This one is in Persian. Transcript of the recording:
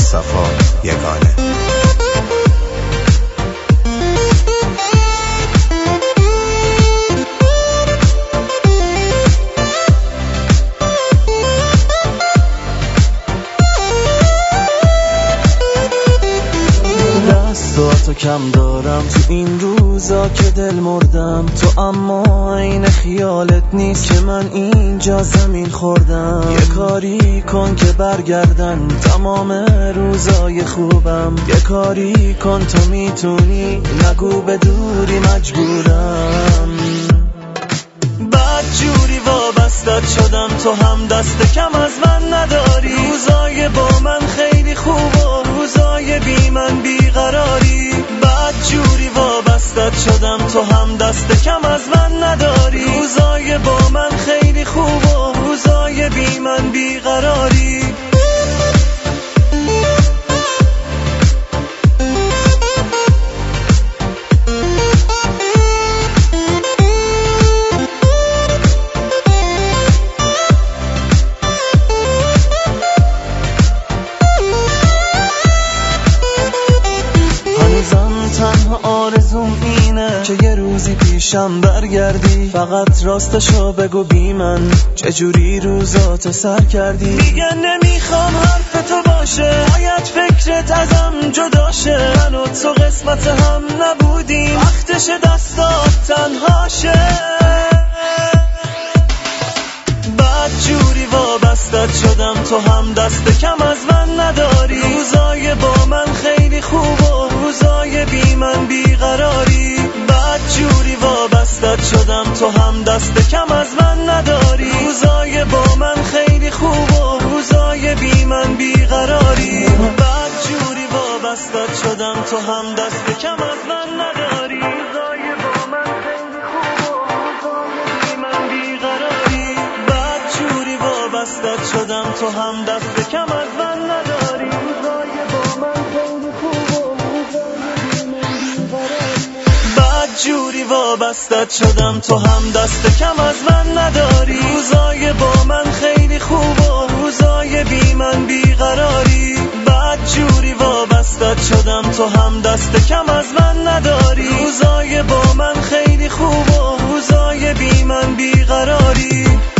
صفا یگانه. تو کم دارم تو این روزا که دل مردم تو، اما این خیالت نیست که من اینجا زمین خوردم. یه کاری کن که برگردن تمام روزای خوبم، یه کاری کن تو میتونی، نگو به دوری مجبورم. بعد جوری وابستت شدم تو هم دست کم از من نداری، روزای با من خیلی خوب و روزای بی من بیقراری. بعد جوری وابستت شدم تو هم دست کم از من نداری، روزای با من خیلی خوب و روزای بی من بیقراری. تنها آرزوم اینه که یه روزی پیشم برگردی، فقط راستشو بگو بی من چجوری روزاتو سر کردی. دیگه نمیخوام حرف تو باشه، باید فکرت ازم جداشه، من و تو قسمت هم نبودیم، وقتش دستات تنهاشه. بعد جوری وابستت شدم تو هم دست کم از من نداری، روزای با من خیلی خوب و روزای بی من بیقراری. بعد جوری وابستت شدم تو هم دست کم از من نداری، روزای با من خیلی خوب و روزای بی من بیقراری. بعد جوری وابستت شدم تو هم دست کم از من نداری، روزای با من خیلی خوب و روزای بی من بیقراری. بعد جوری وابستت شدم تو هم دست کم از من نداری، روزای با من خیلی خوب و روزای بی من بیقراری. بعد جوری وابستت شدم تو هم دست کم از من نداری، روزای با من خیلی خوب و روزای بی من بیقراری. بعد جوری وابستت شدم تو هم دست کم از من نداری، روزای با من خیلی خوب و روزای بی من بیقراری.